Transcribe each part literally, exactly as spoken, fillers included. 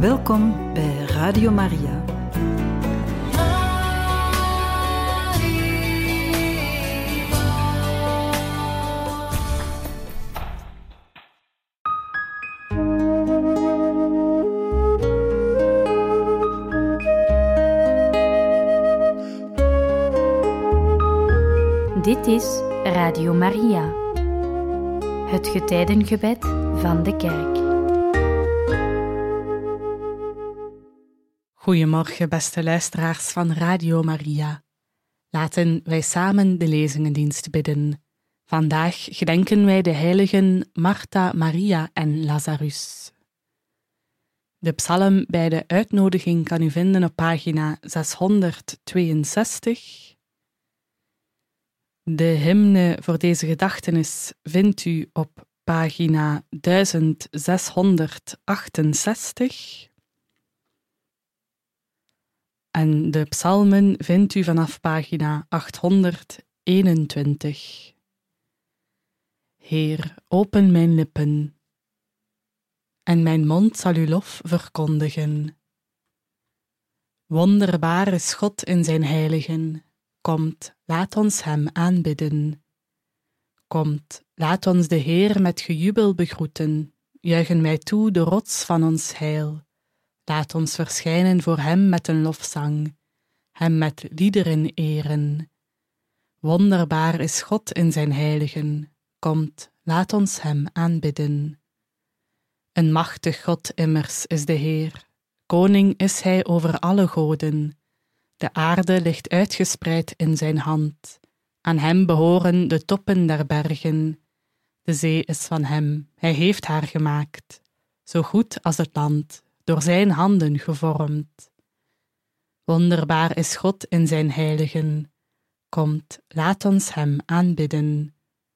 Welkom bij Radio Maria. Dit is Radio Maria, het getijdengebed van de kerk. Goedemorgen, beste luisteraars van Radio Maria. Laten wij samen de lezingendienst bidden. Vandaag gedenken wij de heiligen Martha, Maria en Lazarus. De psalm bij de uitnodiging kan u vinden op pagina zeshonderdtweeënzestig. De hymne voor deze gedachtenis vindt u op pagina zesduizend En de psalmen vindt u vanaf pagina achthonderdeenentwintig. Heer, open mijn lippen, en mijn mond zal uw lof verkondigen. Wonderbaar is God in zijn heiligen. Komt, laat ons hem aanbidden. Komt, laat ons de Heer met gejubel begroeten. Juichen wij toe de rots van ons heil. Laat ons verschijnen voor hem met een lofzang, hem met liederen eren. Wonderbaar is God in zijn heiligen. Komt, laat ons hem aanbidden. Een machtig God immers is de Heer. Koning is hij over alle goden. De aarde ligt uitgespreid in zijn hand. Aan hem behoren de toppen der bergen. De zee is van hem, hij heeft haar gemaakt, zo goed als het land, door zijn handen gevormd. Wonderbaar is God in zijn heiligen. Komt, laat ons hem aanbidden.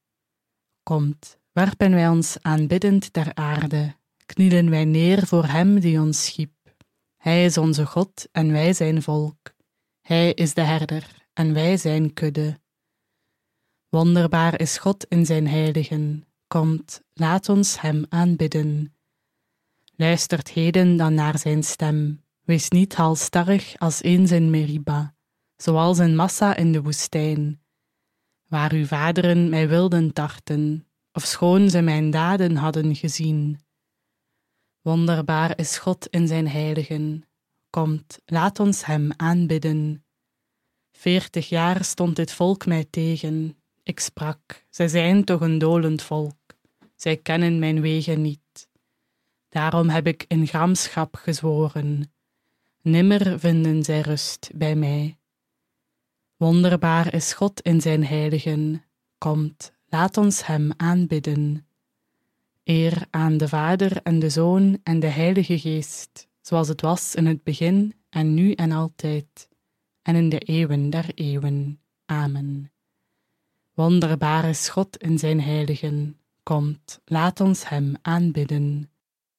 Komt, werpen wij ons aanbiddend ter aarde, knielen wij neer voor hem die ons schiep. Hij is onze God en wij zijn volk. Hij is de herder en wij zijn kudde. Wonderbaar is God in zijn heiligen. Komt, laat ons hem aanbidden. Luistert heden dan naar zijn stem. Wees niet halsstarrig als eens in Meriba, zoals een massa in de woestijn, waar uw vaderen mij wilden tarten, ofschoon ze mijn daden hadden gezien. Wonderbaar is God in zijn heiligen. Komt, laat ons hem aanbidden. Veertig jaar stond dit volk mij tegen. Ik sprak, zij zijn toch een dolend volk. Zij kennen mijn wegen niet. Daarom heb ik in gramschap gezworen. Nimmer vinden zij rust bij mij. Wonderbaar is God in zijn heiligen. Komt, laat ons hem aanbidden. Eer aan de Vader en de Zoon en de Heilige Geest, zoals het was in het begin en nu en altijd, en in de eeuwen der eeuwen. Amen. Wonderbaar is God in zijn heiligen. Komt, laat ons hem aanbidden.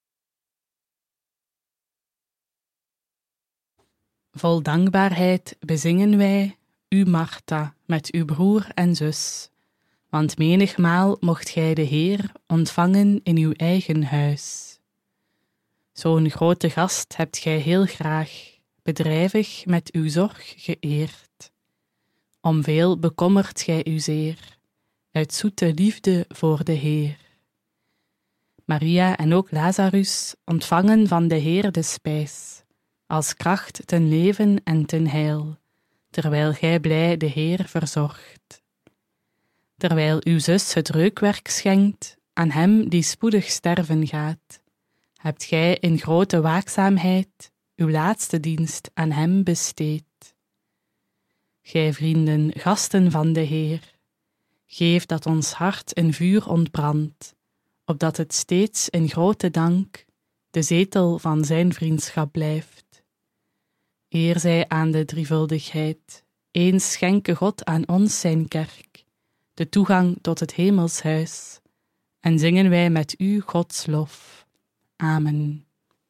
Vol dankbaarheid bezingen wij u, Martha, met uw broer en zus, want menigmaal mocht gij de Heer ontvangen in uw eigen huis. Zo'n grote gast hebt gij heel graag, bedrijvig met uw zorg geëerd. Om veel bekommert gij u zeer, uit zoete liefde voor de Heer. Maria en ook Lazarus ontvangen van de Heer de spijs, als kracht ten leven en ten heil, terwijl gij blij de Heer verzorgt. Terwijl uw zus het reukwerk schenkt aan hem die spoedig sterven gaat, hebt gij in grote waakzaamheid uw laatste dienst aan hem besteed. Gij vrienden, gasten van de Heer, geef dat ons hart in vuur ontbrandt, opdat het steeds in grote dank de zetel van zijn vriendschap blijft. Eer zij aan de drievuldigheid, eens schenke God aan ons zijn kerk, de toegang tot het hemelshuis, en zingen wij met u Gods lof. Amen.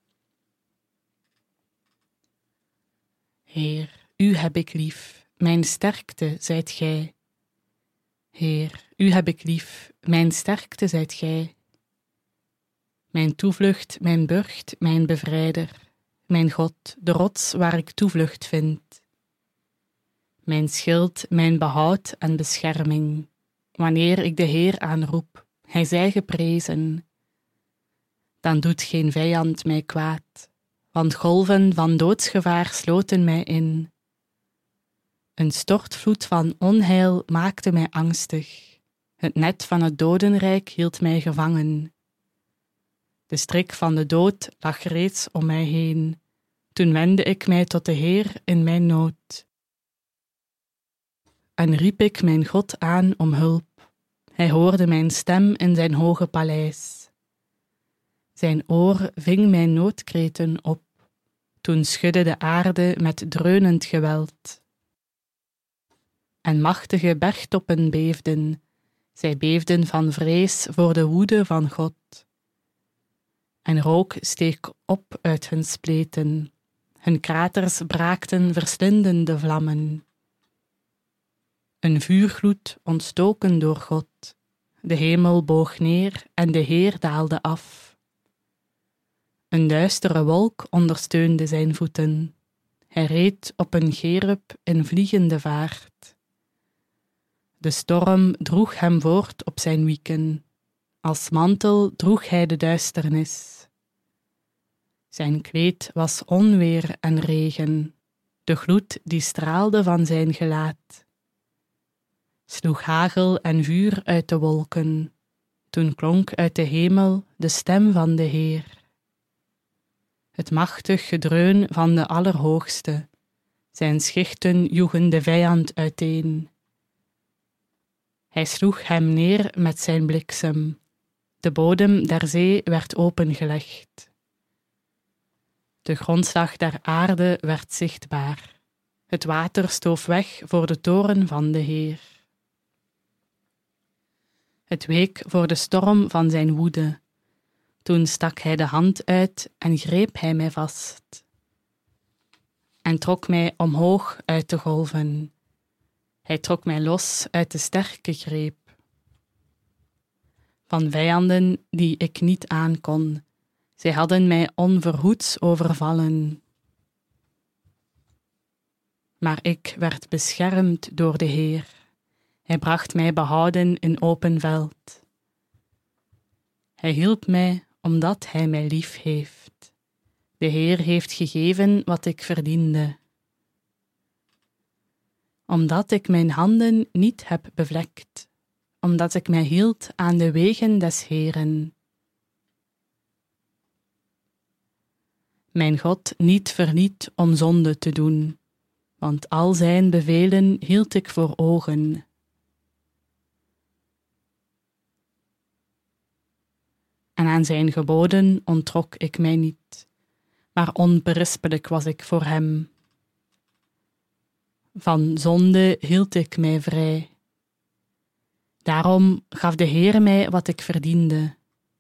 Heer, u heb ik lief, mijn sterkte zijt gij. Heer, u heb ik lief, mijn sterkte zijt gij. Mijn toevlucht, mijn burcht, mijn bevrijder, mijn God, de rots waar ik toevlucht vind. Mijn schild, mijn behoud en bescherming. Wanneer ik de Heer aanroep, hij zij geprezen. Dan doet geen vijand mij kwaad, want golven van doodsgevaar sloten mij in. Een stortvloed van onheil maakte mij angstig. Het net van het dodenrijk hield mij gevangen. De strik van de dood lag reeds om mij heen. Toen wendde ik mij tot de Heer in mijn nood. En riep ik mijn God aan om hulp. Hij hoorde mijn stem in zijn hoge paleis. Zijn oor ving mijn noodkreten op. Toen schudde de aarde met dreunend geweld. En machtige bergtoppen beefden. Zij beefden van vrees voor de woede van God. En rook steeg op uit hun spleten. Hun kraters braakten verslindende vlammen. Een vuurgloed ontstoken door God. De hemel boog neer en de Heer daalde af. Een duistere wolk ondersteunde zijn voeten. Hij reed op een cherub in vliegende vaart. De storm droeg hem voort op zijn wieken. Als mantel droeg hij de duisternis. Zijn kleed was onweer en regen, de gloed die straalde van zijn gelaat. Sloeg hagel en vuur uit de wolken, toen klonk uit de hemel de stem van de Heer. Het machtig gedreun van de Allerhoogste, zijn schichten joegen de vijand uiteen. Hij sloeg hem neer met zijn bliksem, de bodem der zee werd opengelegd. De grondslag der aarde werd zichtbaar. Het water stoof weg voor de toren van de Heer. Het week voor de storm van zijn woede. Toen stak hij de hand uit en greep hij mij vast. En trok mij omhoog uit de golven. Hij trok mij los uit de sterke greep. Van vijanden die ik niet aankon. Zij hadden mij onverhoeds overvallen. Maar ik werd beschermd door de Heer. Hij bracht mij behouden in open veld. Hij hielp mij omdat hij mij lief heeft. De Heer heeft gegeven wat ik verdiende. Omdat ik mijn handen niet heb bevlekt. Omdat ik mij hield aan de wegen des Heeren. Mijn God niet verliet om zonde te doen, want al zijn bevelen hield ik voor ogen. En aan zijn geboden onttrok ik mij niet, maar onberispelijk was ik voor hem. Van zonde hield ik mij vrij. Daarom gaf de Heer mij wat ik verdiende.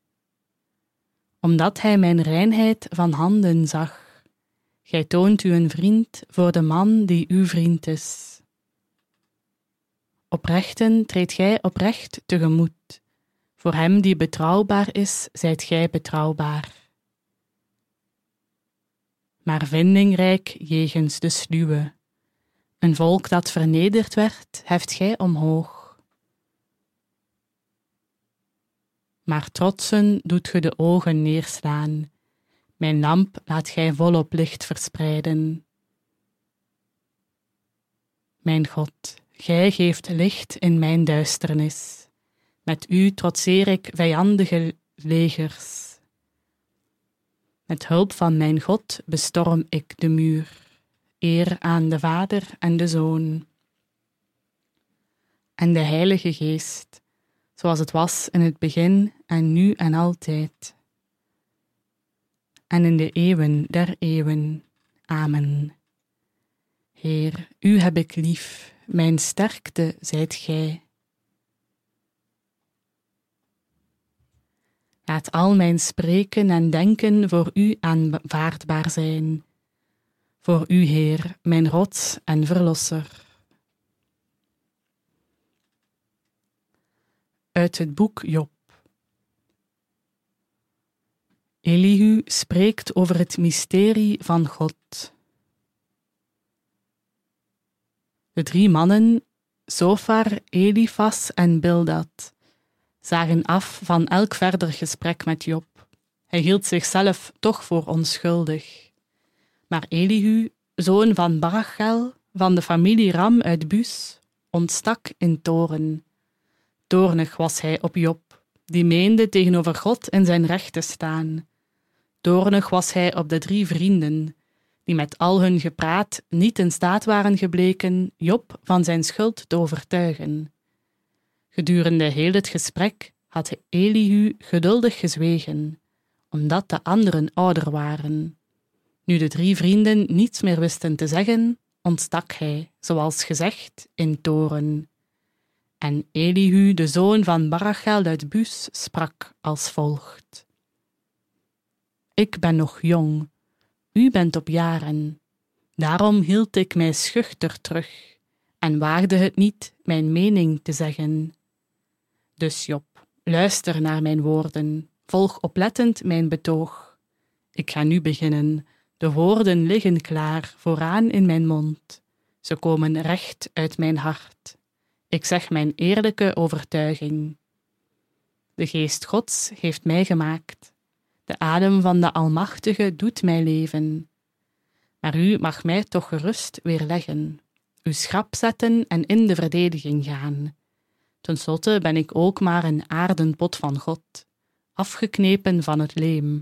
Omdat hij mijn reinheid van handen zag. Gij toont u een vriend voor de man die uw vriend is. Oprechten treedt gij oprecht tegemoet. Voor hem die betrouwbaar is, zijt gij betrouwbaar. Maar vindingrijk jegens de sluwe. Een volk dat vernederd werd, heft gij omhoog. Maar trotsen doet ge de ogen neerslaan. Mijn lamp laat gij volop licht verspreiden. Mijn God, gij geeft licht in mijn duisternis. Met u trotseer ik vijandige legers. Met hulp van mijn God bestorm ik de muur. Eer aan de Vader en de Zoon. En de Heilige Geest, zoals het was in het begin en nu en altijd. En in de eeuwen der eeuwen. Amen. Heer, u heb ik lief, mijn sterkte zijt gij. Laat al mijn spreken en denken voor u aanvaardbaar zijn. Voor u, Heer, mijn rots en verlosser. Uit het boek Job. Elihu spreekt over het mysterie van God. De drie mannen, Zofar, Elifas en Bildad, zagen af van elk verder gesprek met Job. Hij hield zichzelf toch voor onschuldig. Maar Elihu, zoon van Barachel, van de familie Ram uit Bus, ontstak in toorn. Toornig was hij op Job, die meende tegenover God in zijn recht te staan. Toornig was hij op de drie vrienden, die met al hun gepraat niet in staat waren gebleken Job van zijn schuld te overtuigen. Gedurende heel het gesprek had Elihu geduldig gezwegen, omdat de anderen ouder waren. Nu de drie vrienden niets meer wisten te zeggen, ontstak hij, zoals gezegd, in toorn. En Elihu, de zoon van Barachel uit Bus, sprak als volgt. Ik ben nog jong, u bent op jaren. Daarom hield ik mij schuchter terug en waagde het niet mijn mening te zeggen. Dus Job, luister naar mijn woorden, volg oplettend mijn betoog. Ik ga nu beginnen, de woorden liggen klaar vooraan in mijn mond. Ze komen recht uit mijn hart. Ik zeg mijn eerlijke overtuiging. De geest Gods heeft mij gemaakt. De adem van de Almachtige doet mij leven. Maar u mag mij toch gerust weerleggen, uw schrap zetten en in de verdediging gaan. Ten slotte ben ik ook maar een aardenpot van God, afgeknepen van het leem.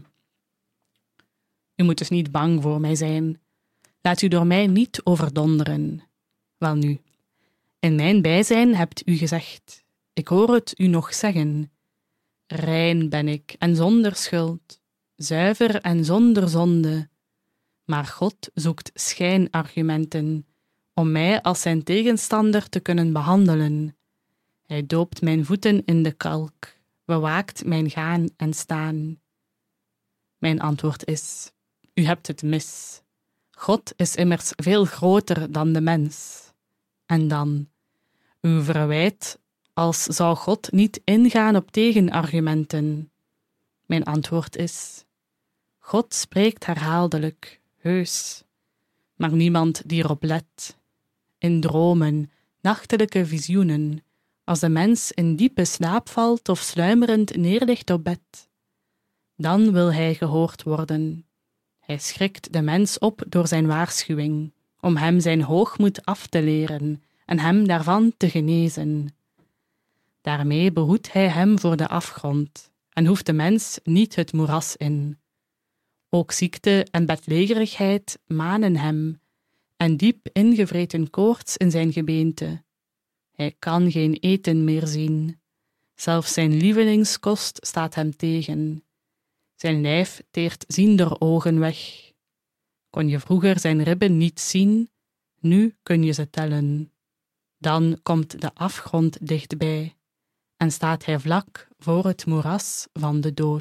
U moet dus niet bang voor mij zijn. Laat u door mij niet overdonderen. Welnu, in mijn bijzijn hebt u gezegd, ik hoor het u nog zeggen. Rein ben ik en zonder schuld, zuiver en zonder zonde. Maar God zoekt schijnargumenten om mij als zijn tegenstander te kunnen behandelen. Hij doopt mijn voeten in de kalk, bewaakt mijn gaan en staan. Mijn antwoord is, u hebt het mis. God is immers veel groter dan de mens. En dan, uw verwijt, als zou God niet ingaan op tegenargumenten. Mijn antwoord is, God spreekt herhaaldelijk, heus, maar niemand die erop let. In dromen, nachtelijke visioenen, als de mens in diepe slaap valt of sluimerend neerligt op bed. Dan wil hij gehoord worden. Hij schrikt de mens op door zijn waarschuwing, om hem zijn hoogmoed af te leren en hem daarvan te genezen. Daarmee behoedt hij hem voor de afgrond en hoeft de mens niet het moeras in. Ook ziekte en bedlegerigheid manen hem en diep ingevreten koorts in zijn gebeente. Hij kan geen eten meer zien. Zelfs zijn lievelingskost staat hem tegen. Zijn lijf teert ziender ogen weg. Kon je vroeger zijn ribben niet zien, nu kun je ze tellen. Dan komt de afgrond dichtbij en staat hij vlak voor het moeras van de dood.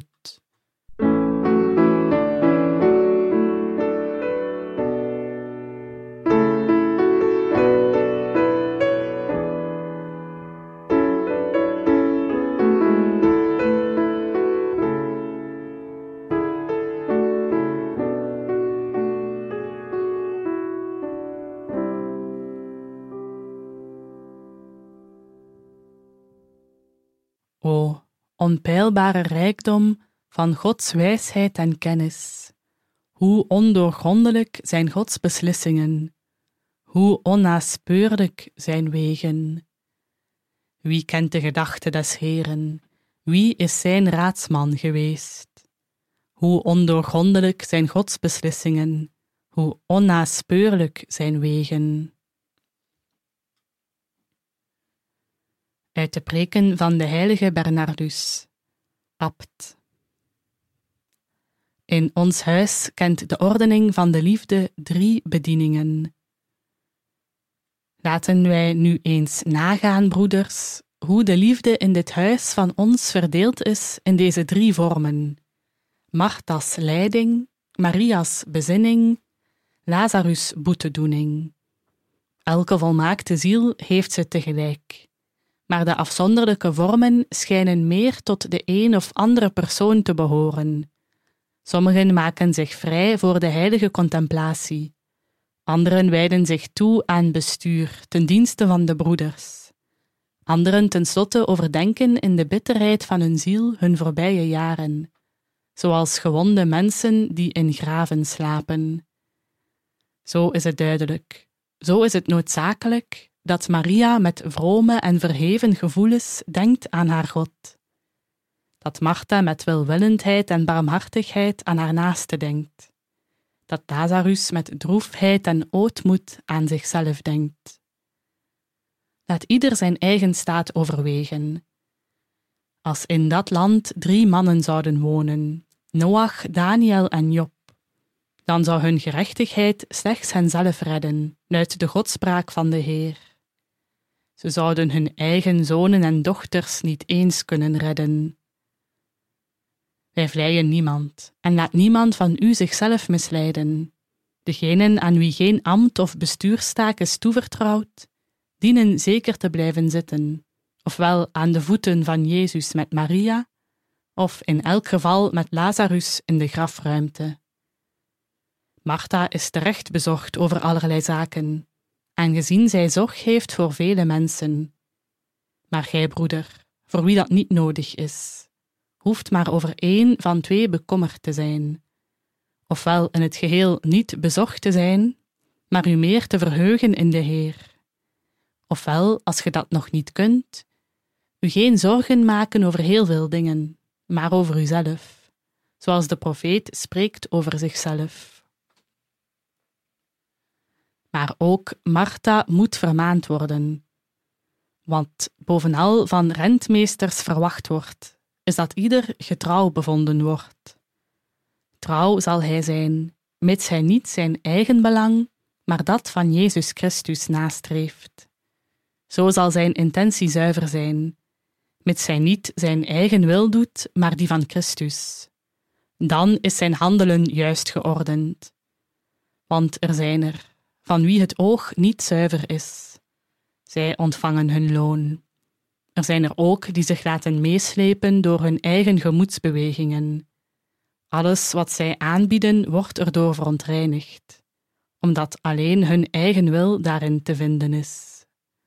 O, onpeilbare rijkdom van Gods wijsheid en kennis. Hoe ondoorgrondelijk zijn Gods beslissingen, hoe onnaspeurlijk zijn wegen. Wie kent de gedachten des Heeren? Wie is zijn raadsman geweest? Hoe ondoorgrondelijk zijn Gods beslissingen, hoe onnaspeurlijk zijn wegen. Uit de preken van de heilige Bernardus, abt. In ons huis kent de ordening van de liefde drie bedieningen. Laten wij nu eens nagaan, broeders, hoe de liefde in dit huis van ons verdeeld is in deze drie vormen. Martha's leiding, Maria's bezinning, Lazarus' boetedoening. Elke volmaakte ziel heeft ze tegelijk. Maar de afzonderlijke vormen schijnen meer tot de een of andere persoon te behoren. Sommigen maken zich vrij voor de heilige contemplatie. Anderen wijden zich toe aan bestuur, ten dienste van de broeders. Anderen tenslotte overdenken in de bitterheid van hun ziel hun voorbije jaren, zoals gewonde mensen die in graven slapen. Zo is het duidelijk, zo is het noodzakelijk dat Maria met vrome en verheven gevoelens denkt aan haar God. Dat Martha met welwillendheid en barmhartigheid aan haar naaste denkt. Dat Lazarus met droefheid en ootmoed aan zichzelf denkt. Laat ieder zijn eigen staat overwegen. Als in dat land drie mannen zouden wonen, Noach, Daniel en Job, dan zou hun gerechtigheid slechts henzelf redden, uit de godspraak van de Heer. Ze zouden hun eigen zonen en dochters niet eens kunnen redden. Wij vleien niemand, en laat niemand van u zichzelf misleiden. Degenen aan wie geen ambt of bestuurstaak is toevertrouwd, dienen zeker te blijven zitten, ofwel aan de voeten van Jezus met Maria, of in elk geval met Lazarus in de grafruimte. Martha is terecht bezorgd over allerlei zaken, aangezien zij zorg heeft voor vele mensen. Maar gij, broeder, voor wie dat niet nodig is, hoeft maar over één van twee bekommerd te zijn, ofwel in het geheel niet bezorgd te zijn, maar u meer te verheugen in de Heer. Ofwel, als ge dat nog niet kunt, u geen zorgen maken over heel veel dingen, maar over uzelf, zoals de profeet spreekt over zichzelf. Maar ook Martha moet vermaand worden, want bovenal van rentmeesters verwacht wordt, is dat ieder getrouw bevonden wordt. Trouw zal hij zijn, mits hij niet zijn eigen belang, maar dat van Jezus Christus nastreeft. Zo zal zijn intentie zuiver zijn, mits hij niet zijn eigen wil doet, maar die van Christus. Dan is zijn handelen juist geordend. Want er zijn er, van wie het oog niet zuiver is. Zij ontvangen hun loon. Er zijn er ook die zich laten meeslepen door hun eigen gemoedsbewegingen. Alles wat zij aanbieden wordt erdoor verontreinigd, omdat alleen hun eigen wil daarin te vinden is.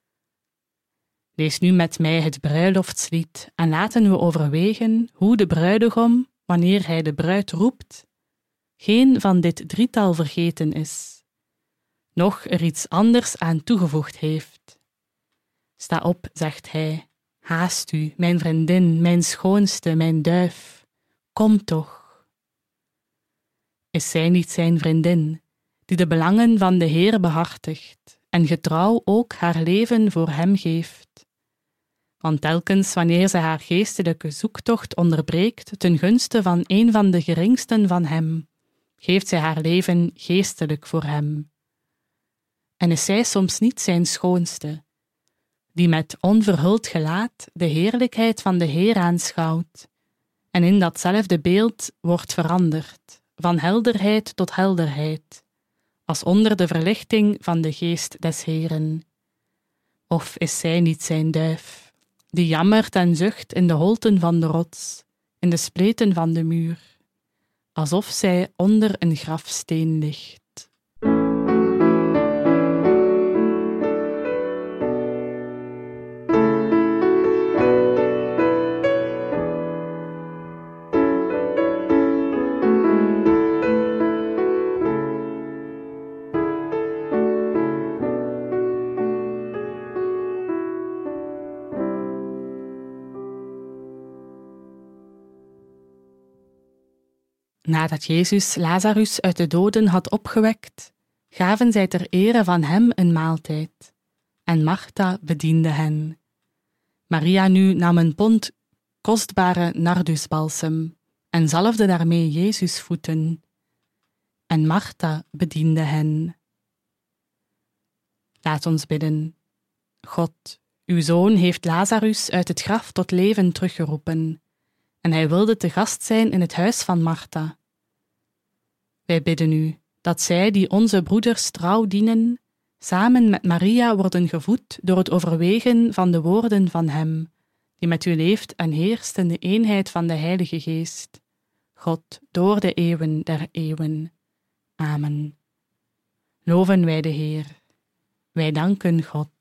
Lees nu met mij het bruiloftslied en laten we overwegen hoe de bruidegom, wanneer hij de bruid roept, geen van dit drietal vergeten is, noch er iets anders aan toegevoegd heeft. Sta op, zegt hij, haast u, mijn vriendin, mijn schoonste, mijn duif, kom toch. Is zij niet zijn vriendin, die de belangen van de Heer behartigt en getrouw ook haar leven voor hem geeft? Want telkens wanneer ze haar geestelijke zoektocht onderbreekt ten gunste van een van de geringsten van hem, geeft zij haar leven geestelijk voor hem. En is zij soms niet zijn schoonste, die met onverhuld gelaat de heerlijkheid van de Heer aanschouwt, en in datzelfde beeld wordt veranderd, van helderheid tot helderheid, als onder de verlichting van de geest des Heeren? Of is zij niet zijn duif, die jammert en zucht in de holten van de rots, in de spleten van de muur, alsof zij onder een grafsteen ligt? Nadat Jezus Lazarus uit de doden had opgewekt, gaven zij ter ere van hem een maaltijd, en Martha bediende hen. Maria nu nam een pond kostbare nardusbalsem en zalfde daarmee Jezus' voeten, en Martha bediende hen. Laat ons bidden. God, uw Zoon heeft Lazarus uit het graf tot leven teruggeroepen, en hij wilde te gast zijn in het huis van Martha. Wij bidden u dat zij die onze broeders trouw dienen, samen met Maria worden gevoed door het overwegen van de woorden van hem, die met u leeft en heerst in de eenheid van de Heilige Geest, God, door de eeuwen der eeuwen. Amen. Loven wij de Heer. Wij danken God.